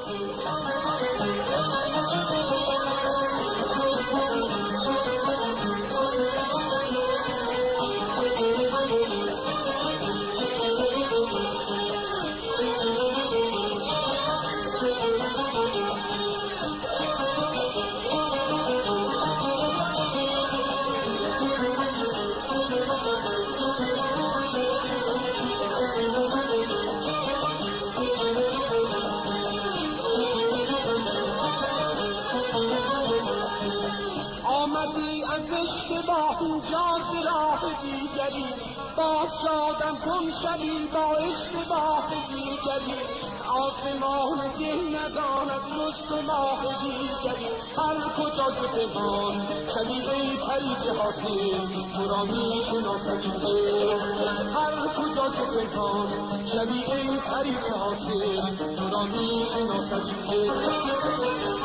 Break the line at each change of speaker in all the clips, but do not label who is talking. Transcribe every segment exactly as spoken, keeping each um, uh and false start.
آمدی از اشتباه اینجا ز راه دیگری، باز شادم کن شبی با اشتباه دیگری. آسمان ده نداند جز تو ماه دیگری، هر کجا که پنهان شوی ای پریچه حاصل تو را می شناسد این دل. هر کجا که پنهان شوی ای پریچه حاصل تو را می شناسد این دل.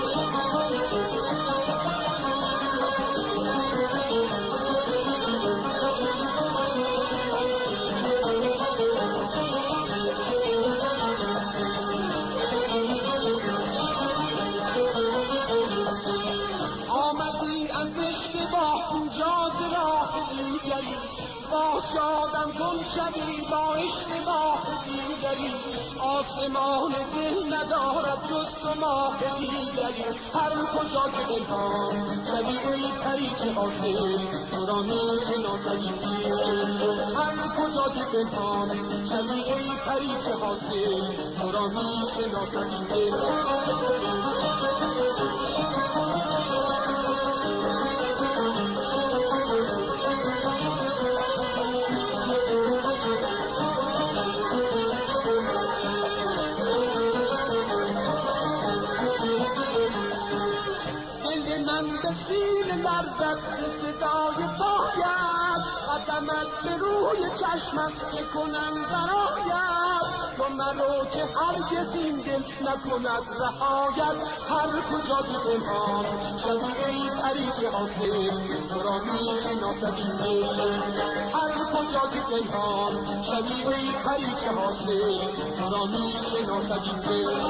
با شادم کن شبی با اشتباه دیگری، آسمان ده ندارد جز تو ماه دیگری. هر کجا که پنهان شبی ای پریچه حاصل تو را می شناسد این دل. هر کجا که پنهان شبی ای پریچه حاصل تو را می شناسد این دل. به سین لرزد صدای پایت، قدمت به روی چشمم چه کنم برآید. تو مرو که هرگز این دل نکند رهایت، هر کجا که پنهان شوی ای پریچه حاصل تو را می شناسد این دل. هر کجا که پنهان شوی ای پریچه حاصل تو را می شناسد این دل.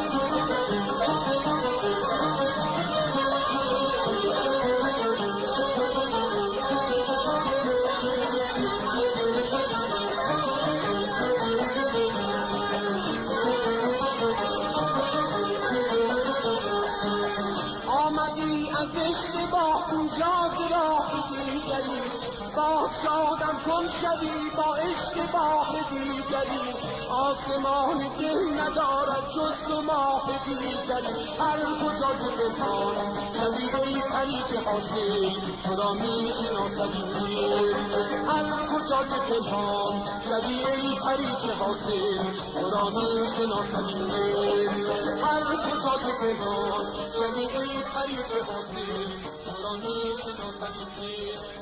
آمدی از اشتباه اینجا ز راه دیگری، باز شادم کن شبی با اشتباه دیگری. آسمان ده ندارد جز تو ماه دیگری، هر کجا که پنهان شوی ای پریچه حاصل تو را می شناسد این دل. هر کجا که پنهان شوی ای پریچه حاصل تو را می شناسد این دل. هر کجا که پنهان شوی ای پریچه حاصل تو را می شناسد این دل.